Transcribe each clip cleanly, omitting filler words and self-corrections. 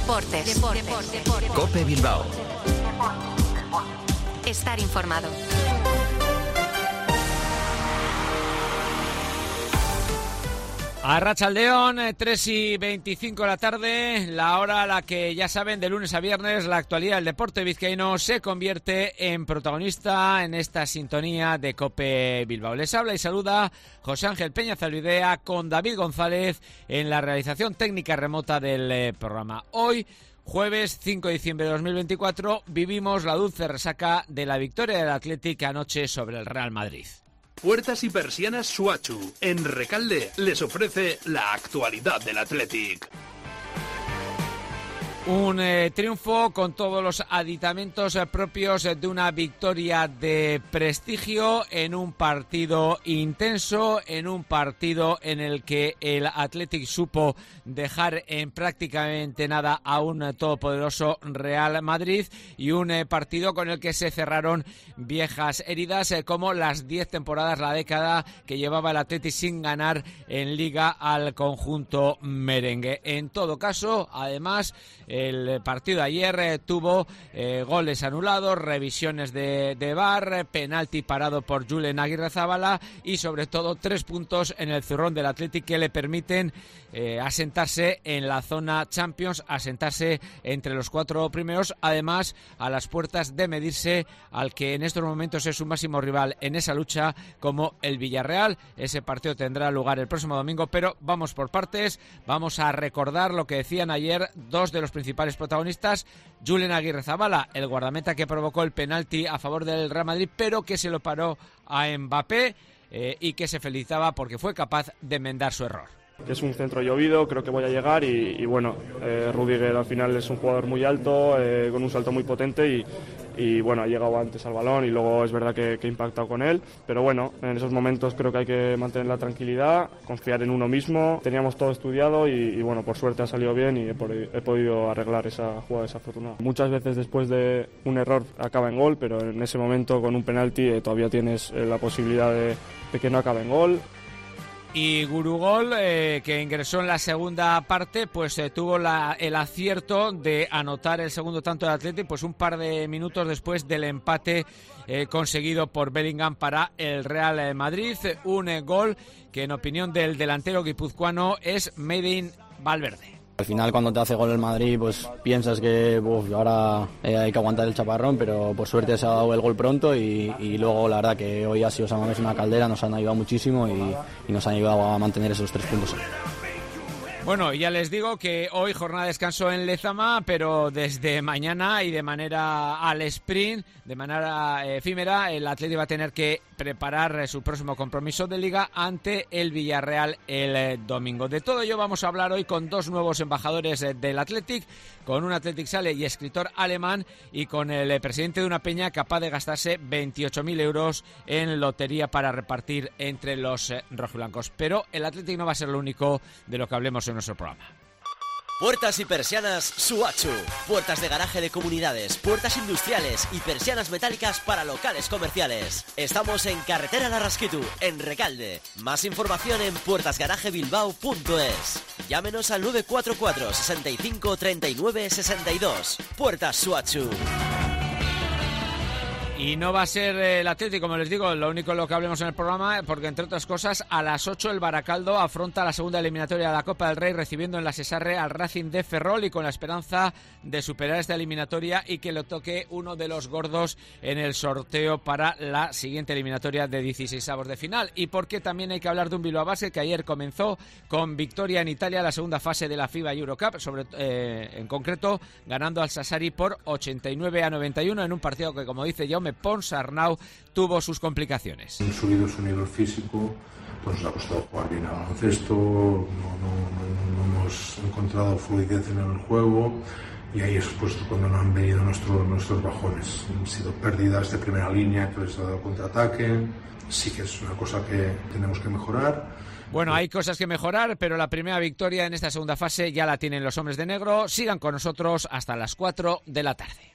Deportes. COPE Bilbao. Estar informado. Arratsaldeon, 3:25 de la tarde, la hora a la que ya saben de lunes a viernes la actualidad del deporte vizcaíno se convierte en protagonista en esta sintonía de COPE Bilbao. Les habla y saluda José Ángel Peña Zalbidea con David González en la realización técnica remota del programa. Hoy, jueves 5 de diciembre de 2024, vivimos la dulce resaca de la victoria del Athletic anoche sobre el Real Madrid. Puertas y persianas Suachu, en Recalde, les ofrece la actualidad del Athletic. Un triunfo con todos los aditamentos propios de una victoria de prestigio en un partido intenso, en un partido en el que el Athletic supo dejar en prácticamente nada a un todopoderoso Real Madrid, y un partido con el que se cerraron viejas heridas como las 10 temporadas, la década que llevaba el Athletic sin ganar en Liga al conjunto merengue. En todo caso, además, el partido de ayer tuvo goles anulados, revisiones de VAR, penalti parado por Julen Aguirrezabala y sobre todo 3 puntos en el zurrón del Athletic que le permiten asentarse en la zona Champions, asentarse entre los 4 primeros, además a las puertas de medirse al que en estos momentos es su máximo rival en esa lucha como el Villarreal. Ese partido tendrá lugar el próximo domingo, pero vamos por partes. Vamos a recordar lo que decían ayer dos de los principales protagonistas: Julen Aguirrezabala, el guardameta que provocó el penalti a favor del Real Madrid, pero que se lo paró a Mbappé y que se felicitaba porque fue capaz de enmendar su error. Que es un centro llovido, creo que voy a llegar y bueno, Rüdiger al final es un jugador muy alto, con un salto muy potente y bueno, ha llegado antes al balón y luego es verdad que he impactado con él, pero bueno, en esos momentos creo que hay que mantener la tranquilidad, confiar en uno mismo. Teníamos todo estudiado y bueno, por suerte ha salido bien y he podido arreglar esa jugada desafortunada. Muchas veces después de un error acaba en gol, pero en ese momento con un penalti todavía tienes la posibilidad de que no acabe en gol. Y Gurugol, que ingresó en la segunda parte, pues tuvo el acierto de anotar el segundo tanto del Athletic, pues un par de minutos después del empate conseguido por Bellingham para el Real Madrid. Un gol que en opinión del delantero guipuzcoano es made in Valverde. Al final, cuando te hace gol el Madrid, pues piensas que ahora hay que aguantar el chaparrón, pero por suerte se ha dado el gol pronto y luego la verdad que hoy ha sido San Mamés una caldera, nos han ayudado muchísimo y nos han ayudado a mantener esos 3 puntos. Bueno, ya les digo que hoy jornada de descanso en Lezama, pero desde mañana y de manera al sprint, de manera efímera, el Athletic va a tener que preparar su próximo compromiso de Liga ante el Villarreal el domingo. De todo ello vamos a hablar hoy con dos nuevos embajadores del Athletic, con un Athletic Sale y escritor alemán, y con el presidente de una peña capaz de gastarse 28.000 euros en lotería para repartir entre los rojiblancos. Pero el Athletic no va a ser lo único de lo que hablemos en nuestro programa. Puertas y persianas Suachu. Puertas de garaje de comunidades, puertas industriales y persianas metálicas para locales comerciales. Estamos en Carretera Larrasquitu, en Recalde. Más información en puertasgarajebilbao.es. Llámenos al 944 65 39 62. Puertas Suachu. Y no va a ser el Atlético, como les digo, lo único en lo que hablemos en el programa, porque entre otras cosas, a las 8 el Baracaldo afronta la segunda eliminatoria de la Copa del Rey, recibiendo en la Sesarre al Racing de Ferrol y con la esperanza de superar esta eliminatoria y que le toque uno de los gordos en el sorteo para la siguiente eliminatoria de 16avos de final. Y porque también hay que hablar de un Bilbao Basket que ayer comenzó con victoria en Italia la segunda fase de la FIBA Eurocup, en concreto ganando al Sassari por 89-91 en un partido que, como dice Jaume Ponsarnau, tuvo sus complicaciones. Han subido su nivel físico, pues nos ha costado jugar bien al baloncesto, no hemos encontrado fluidez en el juego y ahí es justo cuando nos han venido nuestros bajones. Han sido pérdidas de primera línea que les ha dado contraataque, sí que es una cosa que tenemos que mejorar. Bueno, hay cosas que mejorar, pero la primera victoria en esta segunda fase ya la tienen los hombres de negro. Sigan con nosotros hasta las 4 de la tarde.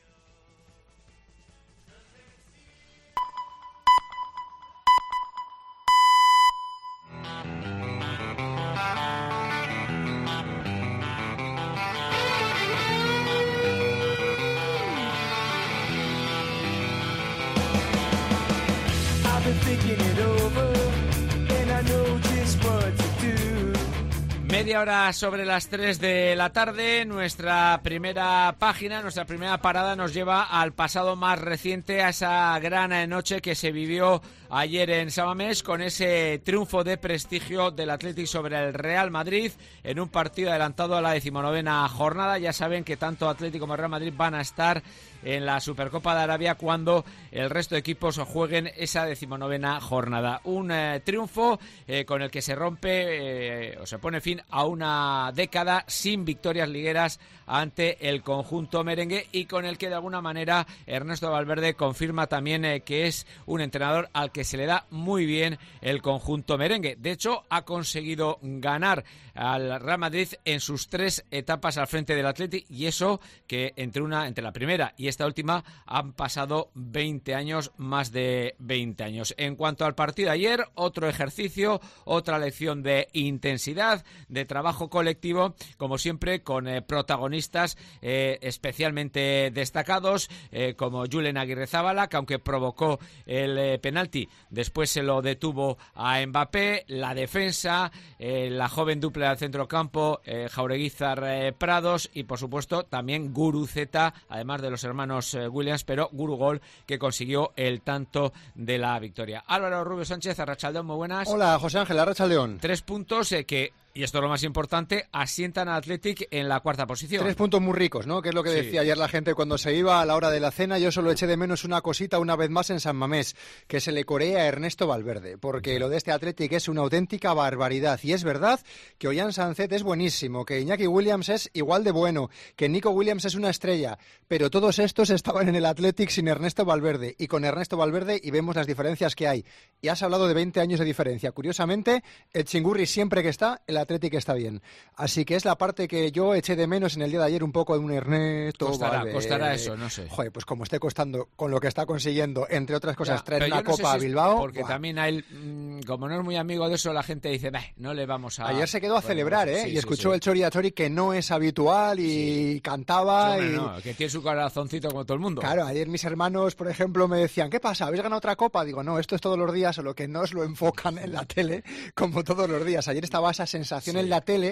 media hora sobre las 3 de la tarde. Nuestra primera página, nuestra primera parada nos lleva al pasado más reciente, a esa gran noche que se vivió ayer en San Mamés con ese triunfo de prestigio del Athletic sobre el Real Madrid en un partido adelantado a la 19ª jornada. Ya saben que tanto Athletic como Real Madrid van a estar en la Supercopa de Arabia cuando el resto de equipos jueguen esa 19ª jornada. Un triunfo con el que se rompe o se pone fin a una década sin victorias ligueras ante el conjunto merengue y con el que de alguna manera Ernesto Valverde confirma también que es un entrenador al que se le da muy bien el conjunto merengue. De hecho, ha conseguido ganar al Real Madrid en sus 3 etapas al frente del Athletic, y eso que entre la primera y esta última han pasado 20 años, más de 20 años. En cuanto al partido de ayer, otro ejercicio, otra lección de intensidad, de trabajo colectivo, como siempre con protagonistas especialmente destacados, como Julen Aguirrezábala, que aunque provocó el penalti, después se lo detuvo a Mbappé, la defensa, la joven dupla del centrocampo, Jaureguizar Prados, y por supuesto también Guruceta, además de los hermanos Williams, pero Gurugol, que consiguió el tanto de la victoria. Álvaro Rubio Sánchez, Arratsaldeón, muy buenas. Hola, José Ángel, Arratsaldeón. 3 puntos que, y esto es lo más importante, asientan al Athletic en la 4ª posición. 3 puntos muy ricos, ¿no? Que es lo que decía ayer la gente cuando se iba a la hora de la cena. Yo solo eché de menos una cosita una vez más en San Mamés, que se le corea a Ernesto Valverde, porque lo de este Athletic es una auténtica barbaridad. Y es verdad que Ollán Sancet es buenísimo, que Iñaki Williams es igual de bueno, que Nico Williams es una estrella, pero todos estos estaban en el Athletic sin Ernesto Valverde, y con Ernesto Valverde, y vemos las diferencias que hay. Y has hablado de 20 años de diferencia. Curiosamente, el Chingurri siempre que está, el Athletic está bien. Así que es la parte que yo eché de menos en el día de ayer, un poco de un Ernesto Valverde. Costará eso, no sé. Joder, pues como esté costando con lo que está consiguiendo, entre otras cosas, traer una copa a Bilbao. Porque también a él, como no es muy amigo de eso, la gente dice, no le vamos a... Ayer se quedó a celebrar, y escuchó el Chori a Chori, que no es habitual, y cantaba. Sí, no, que tiene su corazoncito como todo el mundo. Claro, ayer mis hermanos, por ejemplo, me decían, ¿qué pasa? ¿Habéis ganado otra copa? Digo, no, esto es todos los días, solo que no os lo enfocan en la tele como todos los días. Ayer estaba esa sensación en la tele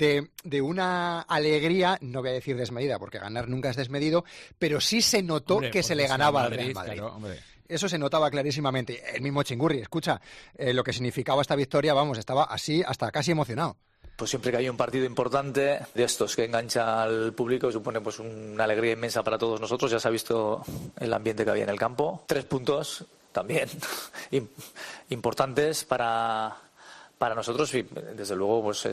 de una alegría, no voy a decir desmedida, porque ganar nunca es desmedido, pero sí se notó que se le ganaba al Real Madrid. Claro, eso se notaba clarísimamente. El mismo Chingurri, escucha, lo que significaba esta victoria, vamos, estaba así hasta casi emocionado. Pues siempre que hay un partido importante de estos que engancha al público, supone pues una alegría inmensa para todos nosotros. Ya se ha visto el ambiente que había en el campo. 3 puntos también importantes para nosotros, y desde luego pues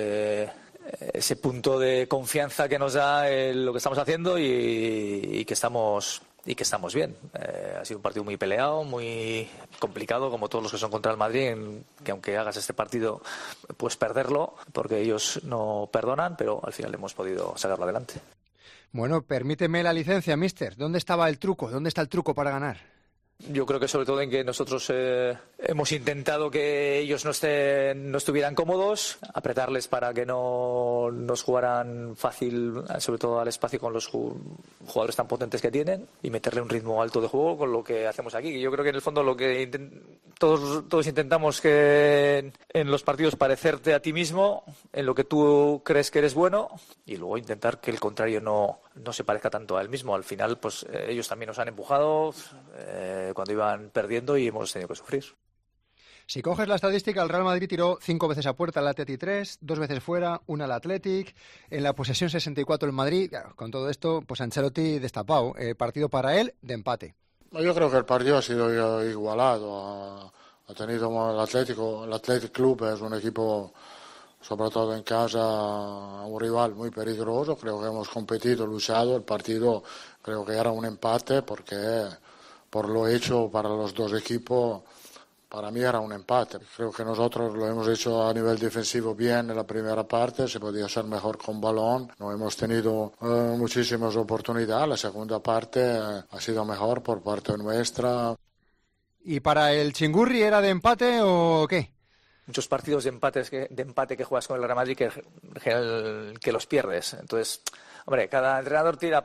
ese punto de confianza que nos da lo que estamos haciendo y que estamos bien. Ha sido un partido muy peleado, muy complicado, como todos los que son contra el Madrid, que aunque hagas este partido puedes perderlo, porque ellos no perdonan, pero al final hemos podido sacarlo adelante. Bueno, permíteme la licencia, mister. ¿Dónde estaba el truco? ¿Dónde está el truco para ganar? Yo creo que sobre todo en que nosotros hemos intentado que ellos no estuvieran cómodos, apretarles para que no nos jugaran fácil, sobre todo al espacio con los jugadores tan potentes que tienen, y meterle un ritmo alto de juego con lo que hacemos aquí. Yo creo que en el fondo lo que todos intentamos que en los partidos parecerte a ti mismo, en lo que tú crees que eres bueno, y luego intentar que el contrario no se parezca tanto a él mismo. Al final, pues ellos también nos han empujado cuando iban perdiendo y hemos tenido que sufrir. Si coges la estadística, el Real Madrid tiró 5 veces a puerta, el Athletic 3, 2 veces fuera, 1 al Athletic, en la posesión 64 el Madrid. Claro, con todo esto, pues Ancelotti destapado, partido para él de empate. Yo creo que el partido ha sido igualado, ha tenido el Atlético, el Athletic Club es un equipo, sobre todo en casa, un rival muy peligroso. Creo que hemos competido, luchado, el partido creo que era un empate, porque por lo hecho para los dos equipos, para mí era un empate. Creo que nosotros lo hemos hecho a nivel defensivo bien en la primera parte, se podía ser mejor con balón, no hemos tenido muchísimas oportunidades. La segunda parte ha sido mejor por parte nuestra. ¿Y para el Chingurri era de empate o qué? Muchos partidos de empate que juegas con el Real Madrid que los pierdes. Entonces, Hombre, cada entrenador tira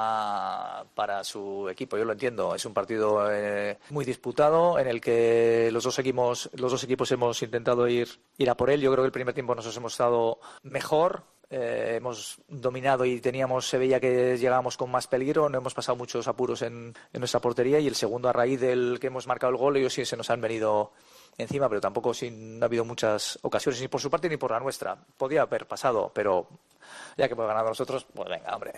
para su equipo, yo lo entiendo. Es un partido muy disputado en el que los dos equipos hemos intentado ir a por él. Yo creo que el primer tiempo nos hemos estado mejor. Hemos dominado y se veía que llegábamos con más peligro, no hemos pasado muchos apuros en nuestra portería, y el segundo, a raíz del que hemos marcado el gol, ellos sí se nos han venido encima, pero tampoco no ha habido muchas ocasiones, ni por su parte ni por la nuestra. Podía haber pasado, pero ya que hemos ganado nosotros, pues venga, hombre.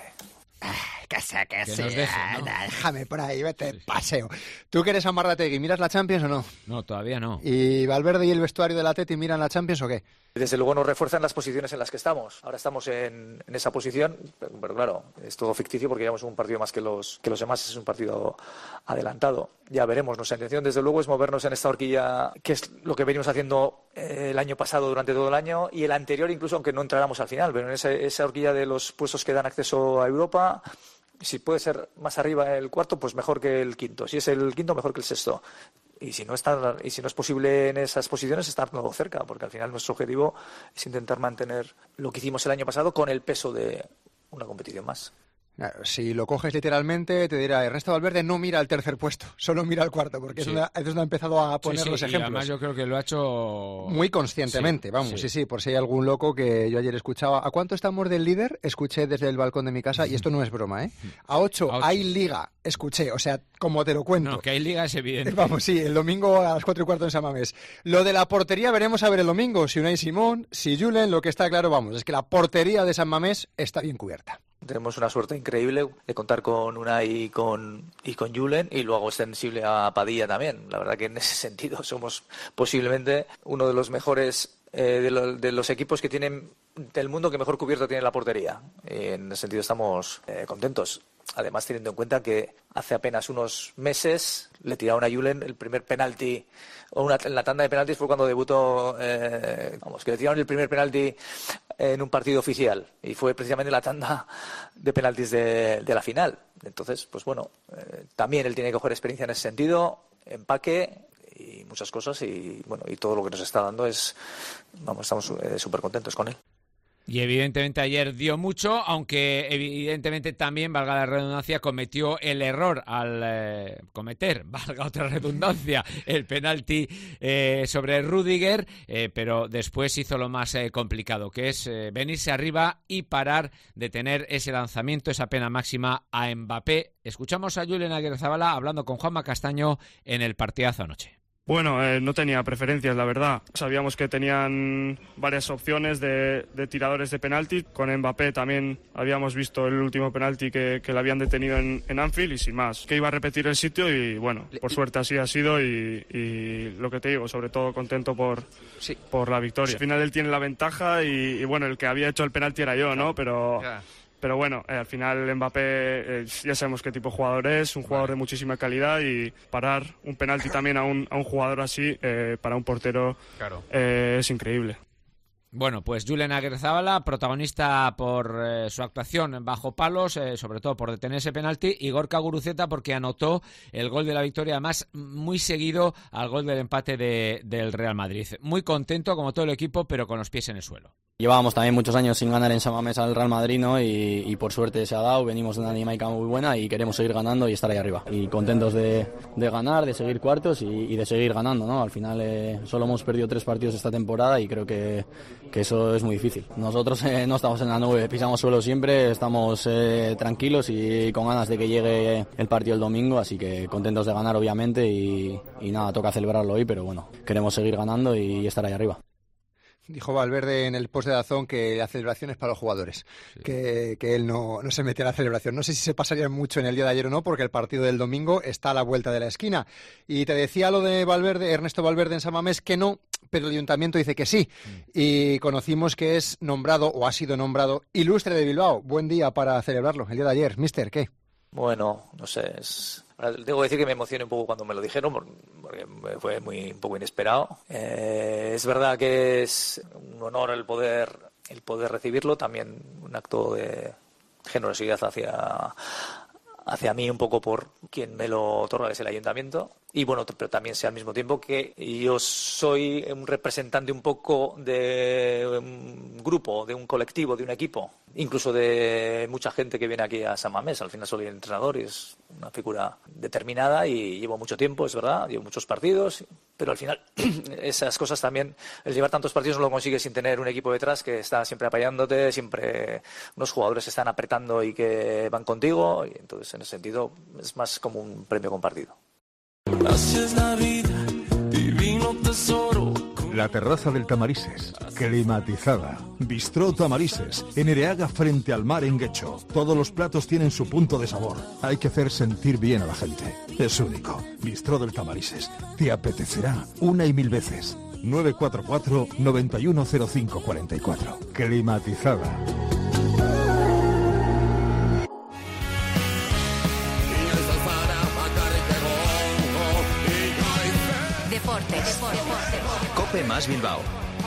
Que sea, Que nos deje, ¿no? Déjame por ahí, vete de paseo. ¿Tú que eres Amarrategui, miras la Champions o no? No, todavía no. ¿Y Valverde y el vestuario del Atleti miran la Champions o qué? Desde luego nos refuerzan las posiciones en las que estamos. Ahora estamos en esa posición, pero claro, es todo ficticio porque llevamos un partido más que los demás, es un partido adelantado. Ya veremos. Nuestra intención, desde luego, es movernos en esta horquilla, que es lo que venimos haciendo el año pasado durante todo el año y el anterior, incluso aunque no entráramos al final, pero en esa horquilla de los puestos que dan acceso a Europa. Si puede ser más arriba el cuarto, pues mejor que el quinto. Si es el quinto, mejor que el sexto. Y si no es posible en esas posiciones, estar todo cerca, porque al final nuestro objetivo es intentar mantener lo que hicimos el año pasado con el peso de una competición más. Claro, si lo coges literalmente, te dirá, Ernesto Valverde no mira el tercer puesto, solo mira el cuarto, porque sí. es donde ha empezado a poner los ejemplos. Y además yo creo que lo ha hecho muy conscientemente, sí, por si hay algún loco que yo ayer escuchaba. ¿A cuánto estamos del líder? Escuché desde el balcón de mi casa, y esto no es broma, ¿eh? A 8 hay liga, escuché, o sea, como te lo cuento. No, que hay liga es evidente. Vamos, sí, el domingo a las 4:15 en San Mamés. Lo de la portería veremos a ver el domingo, si Unai Simón, si Julen, lo que está claro, vamos, es que la portería de San Mamés está bien cubierta. Tenemos una suerte increíble de contar con Unai y con Julen, y luego extensible a Padilla también. La verdad que en ese sentido somos posiblemente uno de los mejores de los equipos que tienen del mundo que mejor cubierto tiene la portería. Y en ese sentido estamos contentos. Además, teniendo en cuenta que hace apenas unos meses le tiraron a Julen el primer penalti, en la tanda de penaltis fue cuando debutó, que le tiraron el primer penalti en un partido oficial, y fue precisamente la tanda de penaltis de la final. Entonces, pues bueno, también él tiene que coger experiencia en ese sentido, empaque y muchas cosas, y bueno, y todo lo que nos está dando estamos súper contentos con él. Y evidentemente ayer dio mucho, aunque evidentemente también, valga la redundancia, cometió el error al cometer, valga otra redundancia, el penalti sobre Rüdiger, pero después hizo lo más complicado, que es venirse arriba y parar de tener ese lanzamiento, esa pena máxima a Mbappé. Escuchamos a Julen Agirrezabala hablando con Juanma Castaño en el partidazo anoche. Bueno, no tenía preferencias, la verdad. Sabíamos que tenían varias opciones de tiradores de penalti. Con Mbappé también habíamos visto el último penalti que le habían detenido en Anfield, y sin más. Que iba a repetir el sitio y bueno, por suerte así ha sido, y lo que te digo, sobre todo contento por la victoria. Al final él tiene la ventaja y bueno, el que había hecho el penalti era yo, ¿no? Pero bueno, al final Mbappé ya sabemos qué tipo de jugador es, un jugador de muchísima calidad, y parar un penalti también a un jugador así, para un portero, es increíble. Bueno, pues Julen Agirrezabala, protagonista por su actuación bajo palos, sobre todo por detener ese penalti, y Gorka Guruceta porque anotó el gol de la victoria, además muy seguido al gol del empate del Real Madrid. Muy contento, como todo el equipo, pero con los pies en el suelo. Llevábamos también muchos años sin ganar en San Mamés al Real Madrid, ¿no? Y por suerte se ha dado, venimos de una dinámica muy buena y queremos seguir ganando y estar ahí arriba. Y contentos de ganar, de seguir cuartos y de seguir ganando, ¿no? Al final solo hemos perdido 3 partidos esta temporada y creo que eso es muy difícil. Nosotros no estamos en la nube, pisamos suelo siempre, estamos tranquilos y con ganas de que llegue el partido el domingo, así que contentos de ganar obviamente y nada, toca celebrarlo hoy, pero bueno, queremos seguir ganando y estar ahí arriba. Dijo Valverde en el post de Dazón que la celebración es para los jugadores, que él no se mete a la celebración. No sé si se pasaría mucho en el día de ayer o no, porque el partido del domingo está a la vuelta de la esquina. Y te decía lo de Valverde, Ernesto Valverde en San Mamés, que no, pero el ayuntamiento dice que sí. Y conocimos que es nombrado, o ha sido nombrado, ilustre de Bilbao. Buen día para celebrarlo, el día de ayer. Mister, ¿qué? Bueno, no sé, debo decir que me emocioné un poco cuando me lo dijeron, porque fue un poco inesperado. Es verdad que es un honor el poder recibirlo, también un acto de generosidad hacia mí, un poco por quien me lo otorga, que es el ayuntamiento. Y bueno, pero también sé al mismo tiempo que yo soy un representante un poco de un grupo, de un colectivo, de un equipo, incluso de mucha gente que viene aquí a San Mamés. Al final soy el entrenador y es una figura determinada y llevo mucho tiempo, es verdad, llevo muchos partidos, pero al final esas cosas también, el llevar tantos partidos no lo consigues sin tener un equipo detrás que está siempre apoyándote, siempre unos jugadores están apretando y que van contigo, y entonces en ese sentido es más como un premio compartido. La terraza del Tamarises, climatizada. Bistró Tamarises, en Ereaga frente al mar en Guecho. Todos los platos tienen su punto de sabor. Hay que hacer sentir bien a la gente. Es único. Bistró del Tamarises. Te apetecerá una y mil veces. 944 910544. Climatizada. Cope más Bilbao.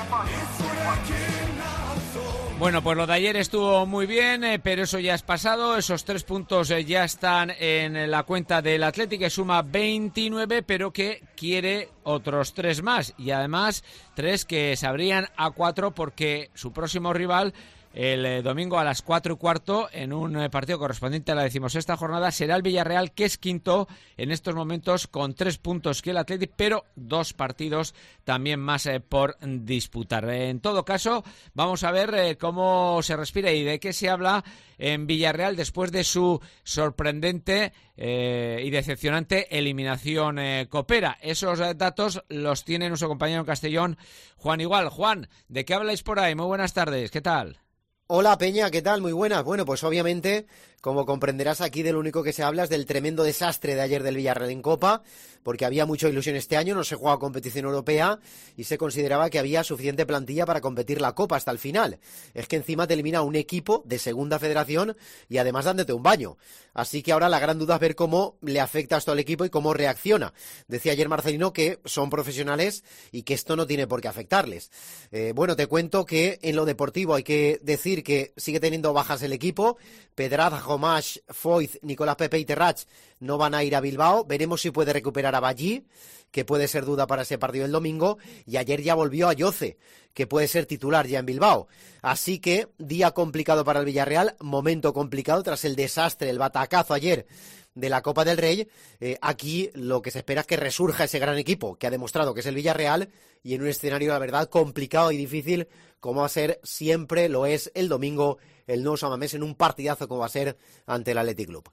Bueno, pues lo de ayer estuvo muy bien, pero eso ya es pasado. Esos 3 puntos ya están en la cuenta del Athletic, que suma 29, pero que quiere otros 3 más. Y además 3 que se abrían a 4 porque su próximo rival, el domingo a las 4:15, en un partido correspondiente a la 16ª jornada, será el Villarreal, que es quinto en estos momentos con 3 puntos que el Athletic, pero 2 partidos también más por disputar. En todo caso, vamos a ver cómo se respira y de qué se habla en Villarreal después de su sorprendente y decepcionante eliminación copera. Esos datos los tiene nuestro compañero en Castellón, Juan Igual. Juan, ¿de qué habláis por ahí? Muy buenas tardes, ¿qué tal? Hola Peña, ¿qué tal? Muy buenas. Bueno, pues obviamente, como comprenderás, aquí del único que se habla es del tremendo desastre de ayer del Villarreal en Copa, porque había mucha ilusión este año, no se jugaba competición europea y se consideraba que había suficiente plantilla para competir la Copa hasta el final. Es que encima te elimina un equipo de segunda federación y además dándote un baño. Así que ahora la gran duda es ver cómo le afecta esto al equipo y cómo reacciona. Decía ayer Marcelino que son profesionales y que esto no tiene por qué afectarles. Bueno, te cuento que en lo deportivo hay que decir que sigue teniendo bajas el equipo. Pedraza, Jomash, Foyth, Nicolás Pepe y Terrach no van a ir a Bilbao. Veremos si puede recuperar a Ballí, que puede ser duda para ese partido el domingo. Y ayer ya volvió a Yoce, que puede ser titular ya en Bilbao. Así que día complicado para el Villarreal, momento complicado tras el desastre, el batacazo ayer de la Copa del Rey. Aquí lo que se espera es que resurja ese gran equipo que ha demostrado que es el Villarreal, y en un escenario, la verdad, complicado y difícil como va a ser siempre, lo es el domingo, el nuevo San Mamés, en un partidazo como va a ser ante el Athletic Club.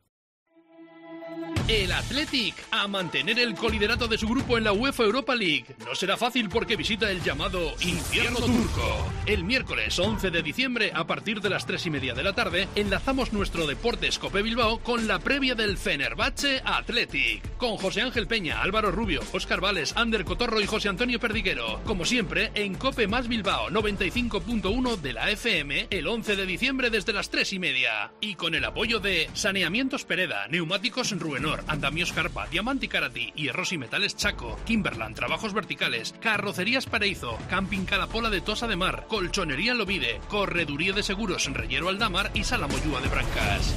El Athletic a mantener el coliderato de su grupo en la UEFA Europa League. No será fácil porque visita el llamado Infierno Turco. El miércoles 11 de diciembre, a partir de las 3:30 de la tarde, enlazamos nuestro Deportes Cope Bilbao con la previa del Fenerbahce Athletic. Con José Ángel Peña, Álvaro Rubio, Óscar Vales, Ander Cotorro y José Antonio Perdiguero. Como siempre, en Cope más Bilbao 95.1 de la FM, el 11 de diciembre desde las 3:30. Y con el apoyo de Saneamientos Pereda, Neumáticos Ruenor, Andamios Carpa, Diamante Karati, Hierros y Metales Chaco, Kimberland, Trabajos Verticales, Carrocerías Paraíso, Camping Calapola de Tosa de Mar, Colchonería Lovide, Correduría de Seguros Reyero Aldamar y Sala Moyúa de Brancas.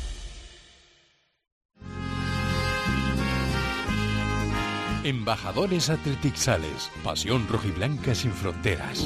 Embajadores Athletic Sales, pasión rojiblanca sin fronteras.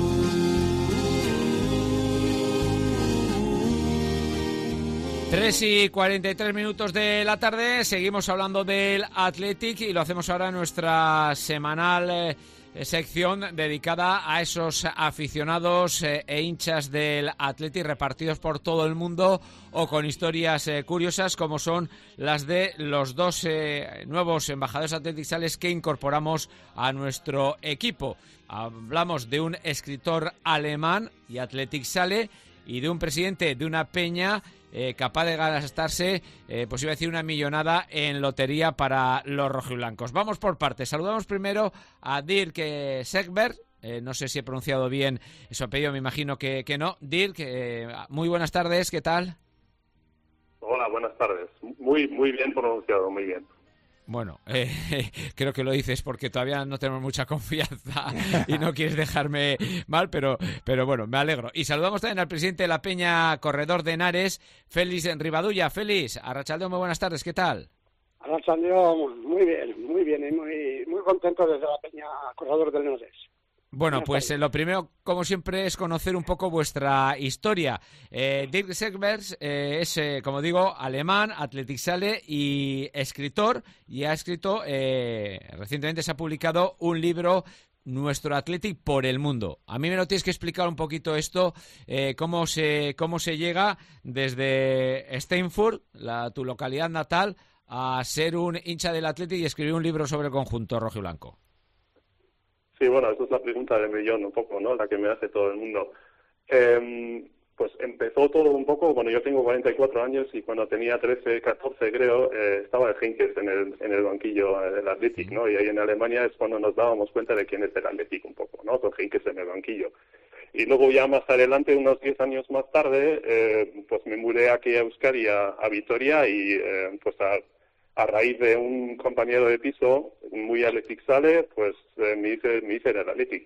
Tres y 43 minutos de la tarde, seguimos hablando del Athletic y lo hacemos ahora en nuestra semanal sección dedicada a esos aficionados e hinchas del Athletic repartidos por todo el mundo o con historias curiosas, como son las de los 2 nuevos embajadores Athletic Sales que incorporamos a nuestro equipo. Hablamos de un escritor alemán y Athletic Sale, y de un presidente de una peña capaz de gastarse, pues iba a decir, una millonada en lotería para los rojiblancos. Vamos por partes. Saludamos primero a Dirk Segberg. No sé si he pronunciado bien su apellido, me imagino que no. Dirk, muy buenas tardes, ¿qué tal? Hola, buenas tardes. Muy bien pronunciado, muy bien. Bueno, creo que lo dices porque todavía no tenemos mucha confianza y no quieres dejarme mal, pero bueno, me alegro. Y saludamos también al presidente de la Peña Corredor de Henares, Félix Rivadulla. Félix, arratsaldeon, muy buenas tardes, ¿qué tal? Arratsaldeon, muy bien y muy contento desde la Peña Corredor del Norte. Bueno, pues lo primero, como siempre, es conocer un poco vuestra historia. Dirk Segers es, como digo, alemán, Athletic-Saale y escritor, y ha escrito, recientemente se ha publicado un libro, Nuestro Athletic por el mundo. A mí me lo tienes que explicar un poquito esto, cómo se llega desde Steinfurt, tu localidad natal, a ser un hincha del Athletic y escribir un libro sobre el conjunto rojiblanco. Sí, bueno, esa es la pregunta del millón un poco, ¿no? La que me hace todo el mundo. Pues empezó todo un poco, bueno, yo tengo 44 años y cuando tenía 13, 14 creo, estaba el Heynckes en el banquillo del Athletic, ¿no? Y ahí en Alemania es cuando nos dábamos cuenta de quién es el Athletic un poco, ¿no? Con Heynckes en el banquillo. Y luego ya más adelante, unos 10 años más tarde, pues me mudé aquí a Euskadi, a Vitoria, y pues a raíz de un compañero de piso muy Athletic-Saale, pues me hice del Athletic.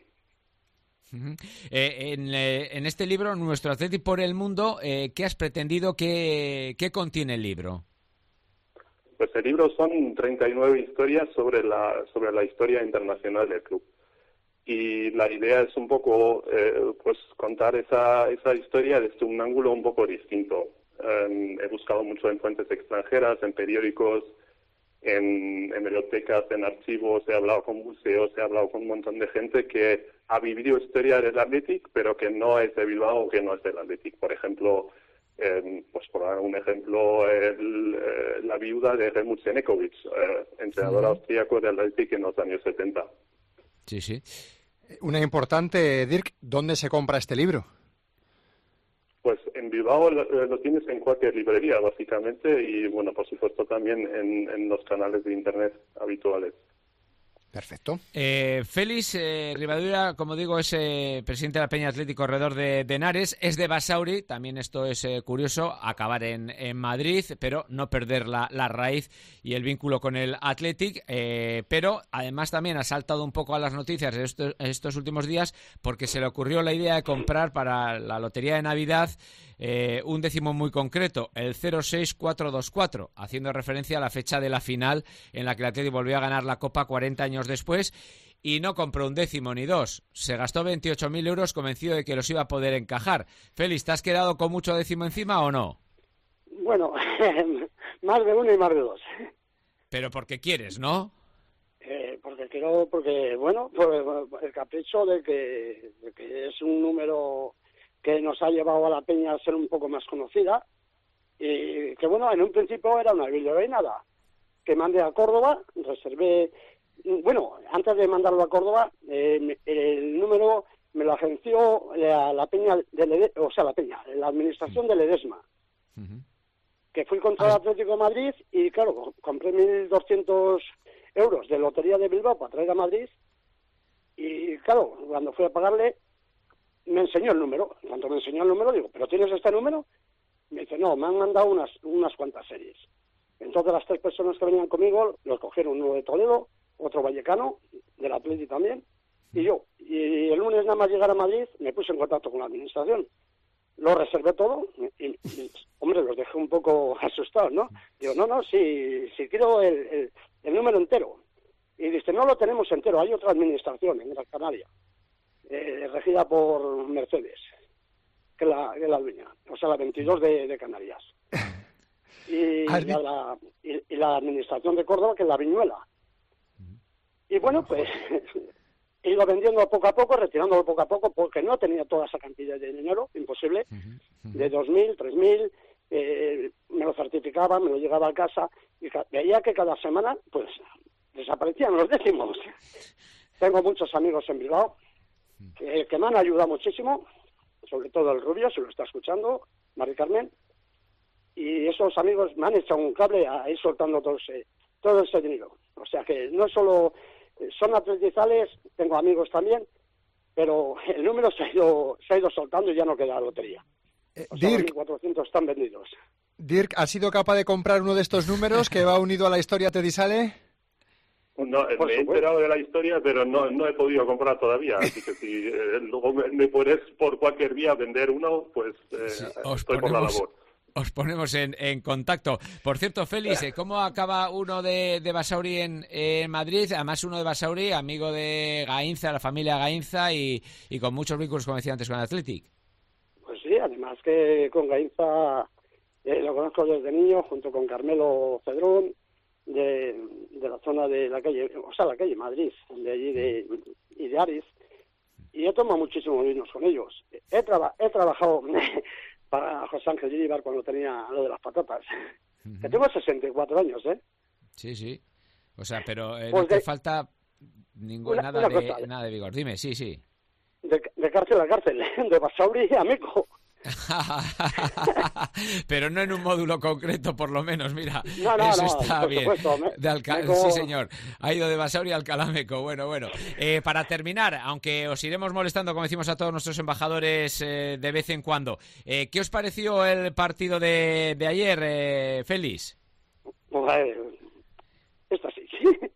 En este libro, Nuestro Athletic por el mundo, ¿qué has pretendido? ¿Qué contiene el libro? Pues el libro son 39 historias sobre la historia internacional del club. Y la idea es un poco pues contar esa historia desde un ángulo un poco distinto. He buscado mucho en fuentes extranjeras, en periódicos, en bibliotecas, en archivos, he hablado con museos, he hablado con un montón de gente que ha vivido historia del Athletic, pero que no es de Bilbao o que no es del Athletic. Por ejemplo, pues por dar un ejemplo, la viuda de Helmut Senekovic, entrenador austríaco del Athletic en los años 70. Sí, sí. Una importante, Dirk, ¿dónde se compra este libro? Pues en Bilbao lo tienes en cualquier librería, básicamente, y bueno, por supuesto también en los canales de internet habituales. Perfecto. Félix Rivadulla, como digo, es presidente de la Peña Atlético Corredor de Henares, es de Basauri, también esto es curioso, acabar en Madrid, pero no perder la raíz y el vínculo con el Athletic, pero además también ha saltado un poco a las noticias estos últimos días porque se le ocurrió la idea de comprar para la lotería de Navidad un décimo muy concreto, el 06424, haciendo referencia a la fecha de la final en la que el Athletic volvió a ganar la Copa 40 años después, y no compró un décimo ni dos, se gastó 28.000 euros convencido de que los iba a poder encajar. Félix, ¿te has quedado con mucho décimo encima o no? Bueno, más de uno y más de dos. Pero porque quieres, ¿no? Porque bueno, por el capricho de que es un número que nos ha llevado a la Peña a ser un poco más conocida, y que bueno, en un principio era una billetera y nada, que mandé a Córdoba, reservé, bueno, antes de mandarlo a Córdoba, el número me lo agenció la Peña, la administración del Ledesma, que fui contra el Atlético de Madrid y claro, compré 1.200 euros de lotería de Bilbao para traer a Madrid, y claro, cuando fui a pagarle, me enseñó el número. Cuando me enseñó el número, digo, ¿pero tienes este número? Me dice, no, me han mandado unas cuantas series. Entonces las tres personas que venían conmigo los cogieron, uno de Toledo, otro vallecano, del Atlético también, y yo. Y el lunes nada más llegar a Madrid me puse en contacto con la administración. Lo reservé todo y hombre, los dejé un poco asustados, ¿no? Digo, no, si quiero el número entero. Y dice, no lo tenemos entero, hay otra administración en Gran Canaria, regida por Mercedes, que es la dueña, o sea, la 22 de Canarias. Y la administración de Córdoba, que es la Viñuela. Y bueno, pues he ido vendiendo poco a poco, retirándolo poco a poco, porque no tenía toda esa cantidad de dinero, imposible, de 2.000, 3.000, me lo certificaba, me lo llegaba a casa, y veía que cada semana, pues, desaparecían los décimos. Tengo muchos amigos en Bilbao que me han ayudado muchísimo, sobre todo el Rubio, se lo está escuchando, Mari Carmen, y esos amigos me han echado un cable a ir soltando todo ese dinero. O sea que no solo son atletizales, tengo amigos también, pero el número se ha ido soltando y ya no queda la lotería. O sea, Dirk, 1.400 están vendidos. Dirk, ¿has sido capaz de comprar uno de estos números que va unido a la historia Atletizale? No, me he enterado de la historia, pero no he podido comprar todavía. Así que si luego me puedes por cualquier vía vender uno, pues estoy por la labor. os ponemos en contacto. Por cierto, Félix, ¿cómo acaba uno de Basauri en Madrid? Además, uno de Basauri, amigo de Gainza, la familia Gainza, y con muchos vínculos, como decía antes, con el Athletic. Pues sí, además que con Gainza lo conozco desde niño, junto con Carmelo Cedrón, de la zona de la calle, o sea, la calle Madrid, de allí de Aris, y he tomado muchísimos vinos con ellos. He trabajado para José Ángel Gillibar cuando tenía lo de las patatas, que tengo 64 años, ¿eh? Sí. O sea, pero pues no te falta nada de vigor. Dime, sí. De cárcel a cárcel, de Basauri a Meco. Pero no en un módulo concreto, por lo menos, mira. No, eso está bien. Supuesto, Meco... Sí, señor. Ha ido de Basauri a Alcalá Meco. Bueno. Para terminar, aunque os iremos molestando, como decimos a todos nuestros embajadores de vez en cuando, ¿qué os pareció el partido de ayer, Félix? Pues, esto sí.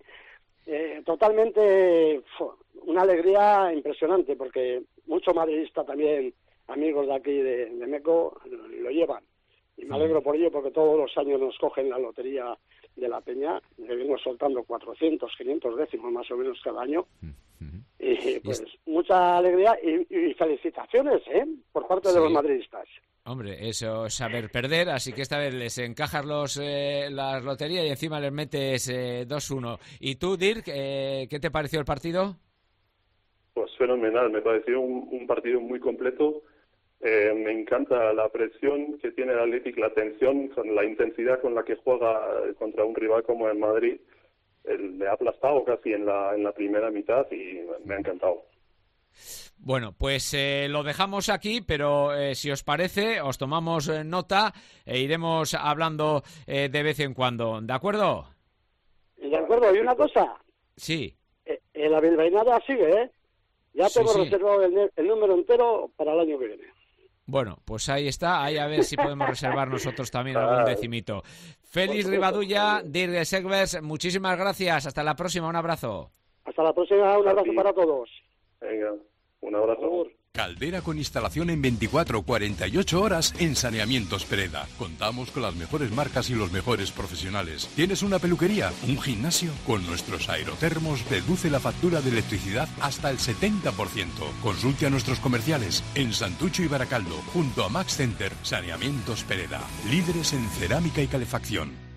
Totalmente una alegría impresionante, porque mucho madridista también, amigos de aquí de Meco, lo llevan. Y me alegro por ello, porque todos los años nos cogen la lotería de la Peña. Le venimos soltando 400, 500 décimos más o menos cada año. Y pues mucha alegría y felicitaciones, por parte de los madridistas. Hombre, eso es saber perder, así que esta vez les encajas las loterías y encima les metes 2-1. ¿Y tú, Dirk, qué te pareció el partido? Pues fenomenal, me pareció un partido muy completo. Me encanta la presión que tiene el Athletic, la tensión, la intensidad con la que juega contra un rival como el Madrid. Le ha aplastado casi en la primera mitad y me ha encantado. Bueno, pues lo dejamos aquí, pero si os parece, os tomamos nota e iremos hablando de vez en cuando. ¿De acuerdo? De acuerdo, y una cosa. Sí. La bilbainada sigue, Ya tengo reservado el número entero para el año que viene. Bueno, pues ahí está. Ahí a ver si podemos reservar nosotros también algún decimito. Félix Rivadulla, Dirk Segvers, muchísimas gracias. Hasta la próxima. Un abrazo. Hasta la próxima. Un abrazo para todos. Venga, un abrazo. Caldera con instalación en 24 o 48 horas en Saneamientos Pereda. Contamos con las mejores marcas y los mejores profesionales. ¿Tienes una peluquería? ¿Un gimnasio? Con nuestros aerotermos reduce la factura de electricidad hasta el 70%. Consulte a nuestros comerciales en Santucho y Baracaldo, junto a Max Center. Saneamientos Pereda. Líderes en cerámica y calefacción.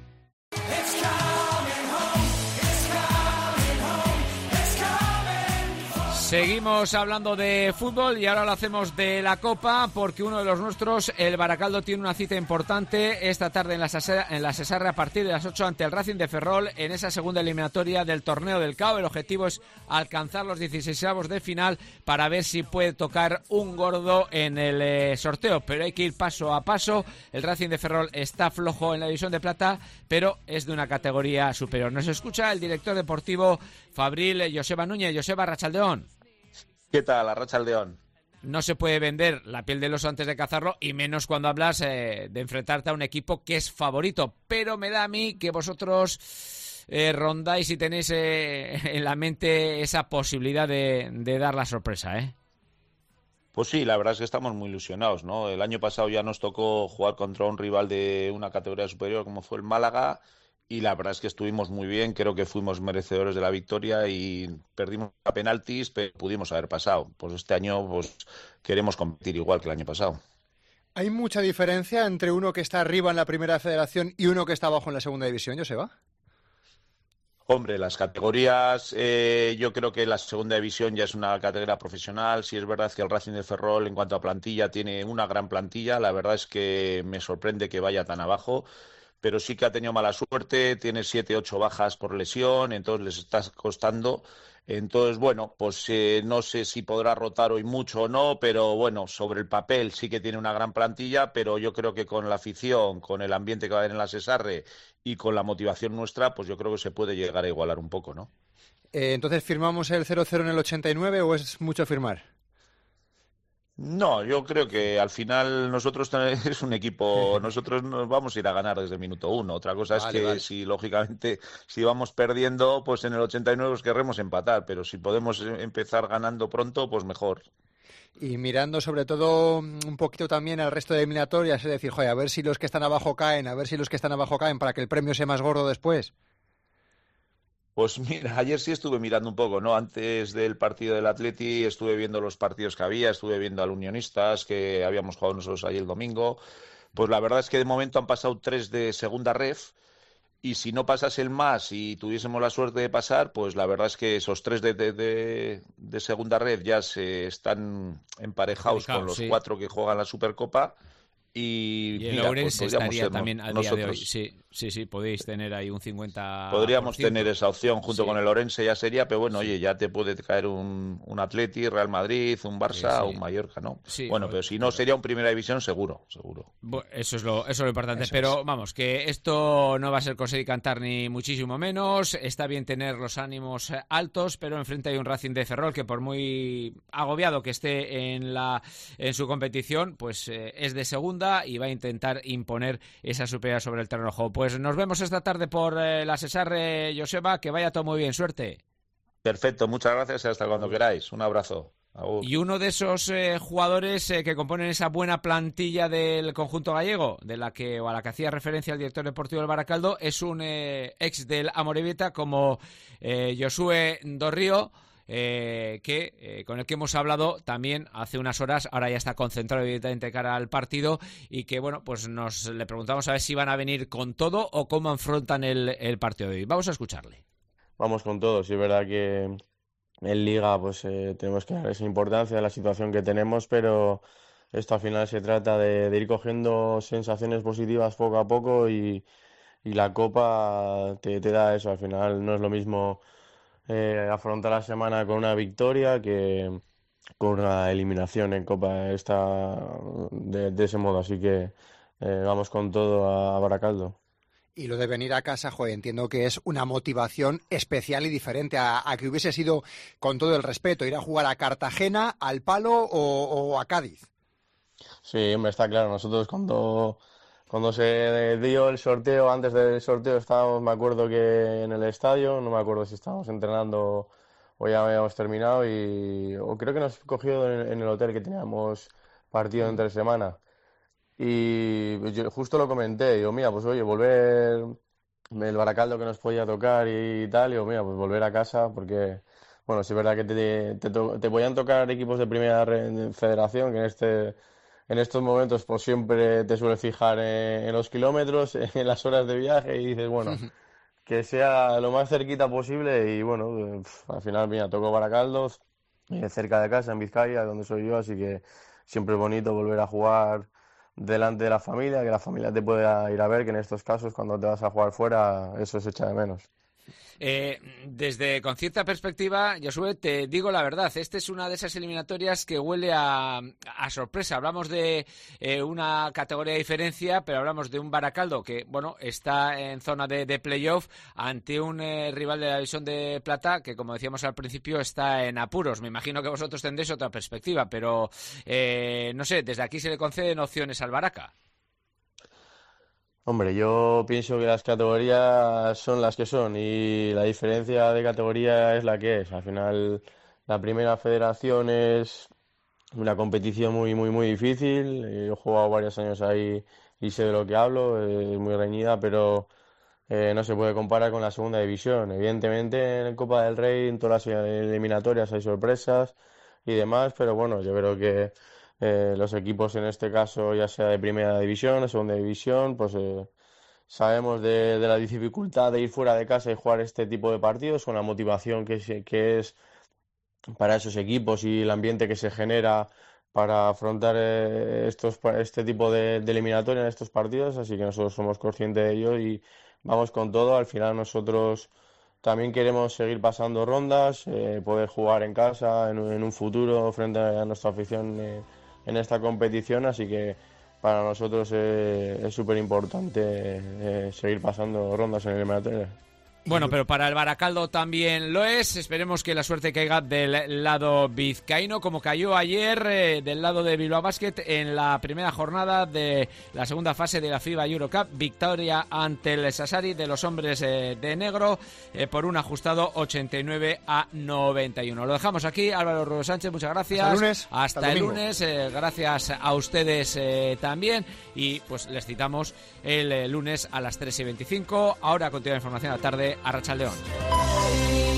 Seguimos hablando de fútbol y ahora lo hacemos de la Copa, porque uno de los nuestros, el Baracaldo, tiene una cita importante esta tarde en la Sesarre a partir de las 8 ante el Racing de Ferrol en esa segunda eliminatoria del torneo del CAO. El objetivo es alcanzar los 16avos de final para ver si puede tocar un gordo en el sorteo, pero hay que ir paso a paso. El Racing de Ferrol está flojo en la división de plata, pero es de una categoría superior. Nos escucha el director deportivo Fabril Joseba Núñez. Joseba, Arratsaldeón. ¿Qué tal, Arratsaldeón? No se puede vender la piel del oso antes de cazarlo, y menos cuando hablas de enfrentarte a un equipo que es favorito. Pero me da a mí que vosotros rondáis y tenéis en la mente esa posibilidad de dar la sorpresa, ¿eh? Pues sí, la verdad es que estamos muy ilusionados, ¿no? El año pasado ya nos tocó jugar contra un rival de una categoría superior como fue el Málaga, y la verdad es que estuvimos muy bien, creo que fuimos merecedores de la victoria y perdimos a penaltis, pero pudimos haber pasado. Pues este año pues queremos competir igual que el año pasado. ¿Hay mucha diferencia entre uno que está arriba en la primera federación y uno que está abajo en la segunda división, Joseba? Hombre, las categorías, yo creo que la segunda división ya es una categoría profesional. Sí es verdad que el Racing de Ferrol en cuanto a plantilla tiene una gran plantilla, la verdad es que me sorprende que vaya tan abajo, pero sí que ha tenido mala suerte, tiene 7, 8 bajas por lesión, entonces les está costando. Entonces, bueno, pues no sé si podrá rotar hoy mucho o no, pero bueno, sobre el papel sí que tiene una gran plantilla, pero yo creo que con la afición, con el ambiente que va a haber en la Sesarre y con la motivación nuestra, pues yo creo que se puede llegar a igualar un poco, ¿no? Entonces, ¿firmamos el 0-0 en el 89 o es mucho firmar? No, yo creo que al final nosotros es un equipo, nosotros nos vamos a ir a ganar desde el minuto 1. Otra cosa es que si lógicamente si vamos perdiendo, pues en el 89 querremos empatar, pero si podemos empezar ganando pronto, pues mejor. Y mirando sobre todo un poquito también al resto de eliminatorias, es decir, joder, a ver si los que están abajo caen, para que el premio sea más gordo después. Pues mira, ayer sí estuve mirando un poco, ¿no? Antes del partido del Atleti estuve viendo los partidos que había, estuve viendo al Unionistas, que habíamos jugado nosotros ayer el domingo. Pues la verdad es que de momento han pasado 3 de segunda ref, y si no pasase el más y tuviésemos la suerte de pasar, pues la verdad es que esos 3 de segunda ref ya se están emparejados con los 4 que juegan la Supercopa. Y el mira, Ourense pues estaría también a día de hoy. nosotros. Sí, podéis tener ahí un 50%. Podríamos tener esa opción junto Sí. con el Ourense, ya sería, pero bueno, oye, ya te puede caer un Atleti, Real Madrid, un Barça o un Mallorca, ¿no? Sí, bueno, pero si no, sería un Primera División seguro. Eso es lo importante, Eso pero es. vamos, que esto no va a ser coser y cantar ni muchísimo menos. Está bien tener los ánimos altos, pero enfrente hay un Racing de Ferrol que por muy agobiado que esté en su competición, pues es de segunda y va a intentar imponer esa superioridad sobre el terreno de juego. Pues nos vemos esta tarde por la Cesar, Joseba, que vaya todo muy bien, suerte. Perfecto, muchas gracias y hasta cuando queráis. Un abrazo. Agur. Y uno de esos jugadores que componen esa buena plantilla del conjunto gallego, a la que hacía referencia el director deportivo del Baracaldo, es un ex del Amorebieta como Josué Dorrío, con el que hemos hablado también hace unas horas. Ahora ya está concentrado evidentemente cara al partido, y que bueno, pues le preguntamos a ver si van a venir con todo o cómo afrontan el partido de hoy. Vamos a escucharle. Vamos con todo, sí es verdad que en Liga pues tenemos que dar esa importancia de la situación que tenemos, pero esto al final se trata de ir cogiendo sensaciones positivas poco a poco, y la Copa te da eso. Al final no es lo mismo afrontar la semana con una victoria que con una eliminación en Copa de ese modo, así que vamos con todo a Baracaldo. Y lo de venir a casa, joder, entiendo que es una motivación especial y diferente a que hubiese sido, con todo el respeto, ir a jugar a Cartagena, al Palo o a Cádiz. Sí, hombre, está claro. Nosotros cuando se dio el sorteo, antes del sorteo estábamos, me acuerdo que en el estadio, no me acuerdo si estábamos entrenando o ya habíamos terminado, o creo que nos cogió en el hotel que teníamos partido entre semana. Y yo justo lo comenté, digo, mira, pues oye, volver el Baracaldo que nos podía tocar y tal, digo, mira, pues volver a casa, porque, bueno, sí es verdad que te podían tocar equipos de primera federación, que en estos momentos pues siempre te suele fijar en los kilómetros, en las horas de viaje, y dices, bueno, que sea lo más cerquita posible, y bueno, al final, mira, tocó Baracaldo, cerca de casa, en Vizcaya, donde soy yo, así que siempre es bonito volver a jugar delante de la familia, que la familia te pueda ir a ver, que en estos casos cuando te vas a jugar fuera eso se echa de menos. Con cierta perspectiva, Josué, te digo la verdad, esta es una de esas eliminatorias que huele a sorpresa. Hablamos de una categoría de diferencia, pero hablamos de un Baracaldo que, bueno, está en zona de playoff ante un rival de la división de plata que, como decíamos al principio, está en apuros. Me imagino que vosotros tendréis otra perspectiva, pero no sé, desde aquí se le conceden opciones al Baraca. Hombre, yo pienso que las categorías son las que son, y la diferencia de categoría es la que es. Al final, la primera federación es una competición muy, muy, muy difícil. Yo he jugado varios años ahí y sé de lo que hablo, es muy reñida, pero no se puede comparar con la segunda división. Evidentemente, en Copa del Rey, en todas las eliminatorias hay sorpresas y demás, pero bueno, yo creo que los equipos en este caso, ya sea de primera división o segunda división, pues sabemos de la dificultad de ir fuera de casa y jugar este tipo de partidos, con la motivación que es para esos equipos y el ambiente que se genera para afrontar este tipo de eliminatoria en estos partidos, así que nosotros somos conscientes de ello y vamos con todo. Al final nosotros también queremos seguir pasando rondas, poder jugar en casa en un futuro frente a nuestra afición en esta competición, así que para nosotros es súper importante seguir pasando rondas en el eliminatorio. Bueno, pero para el Baracaldo también lo es. Esperemos que la suerte caiga del lado vizcaíno, como cayó ayer del lado de Bilbao Basket en la primera jornada de la segunda fase de la FIBA Eurocup. Victoria ante el Sassari de los hombres de negro por un ajustado 89-91. Lo dejamos aquí. Álvaro Rubio Sánchez, muchas gracias. Hasta el lunes. Hasta el lunes. Gracias a ustedes también. Y pues les citamos el lunes a las 3:25. Ahora continúa la información a la tarde. Arratsaldeon.